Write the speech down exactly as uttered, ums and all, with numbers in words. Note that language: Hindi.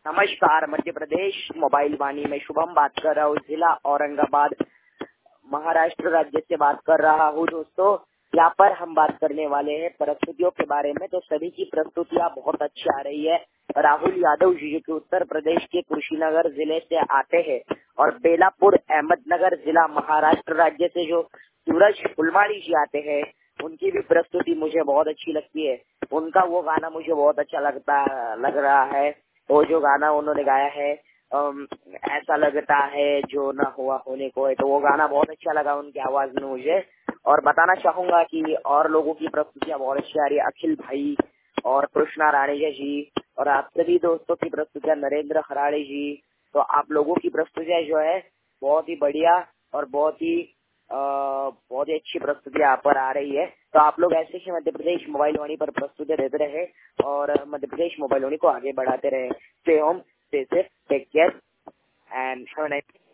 नमस्कार, मध्य प्रदेश मोबाइल वाणी में शुभम बात कर रहा हूँ। जिला औरंगाबाद, महाराष्ट्र राज्य से बात कर रहा हूँ। दोस्तों, यहाँ पर हम बात करने वाले हैं प्रस्तुतियों के बारे में। तो सभी की प्रस्तुतियाँ बहुत अच्छी आ रही है। राहुल यादव जी जो कि उत्तर प्रदेश के कुशीनगर जिले से आते हैं और बेलापुर अहमदनगर जिला महाराष्ट्र राज्य से जो सूरज फुलमाड़ी जी आते हैं, उनकी भी प्रस्तुति मुझे बहुत अच्छी लगती है। उनका वो गाना मुझे बहुत अच्छा लगता लग रहा है। वो जो गाना उन्होंने गाया है, अम, ऐसा लगता है जो ना हुआ होने को है, तो वो गाना बहुत अच्छा लगा उनकी आवाज में मुझे। और बताना चाहूंगा कि और लोगों की प्रस्तुतियां बहुत अच्छी आ रही है। अखिल भाई और कृष्णा राणेजा जी और आप सभी दोस्तों की प्रस्तुतियां, नरेंद्र खराड़े जी, तो आप लोगों की प्रस्तुतियां जो है बहुत ही बढ़िया और बहुत ही आ, बहुत ही अच्छी प्रस्तुति यहाँ पर आ रही है। तो आप लोग ऐसे ही मध्य प्रदेश मोबाइल वाणी पर प्रस्तुतियां देते रहे और मध्य प्रदेश मोबाइल वाणी को आगे बढ़ाते रहे। Stay home, stay safe, take care and have a nice day.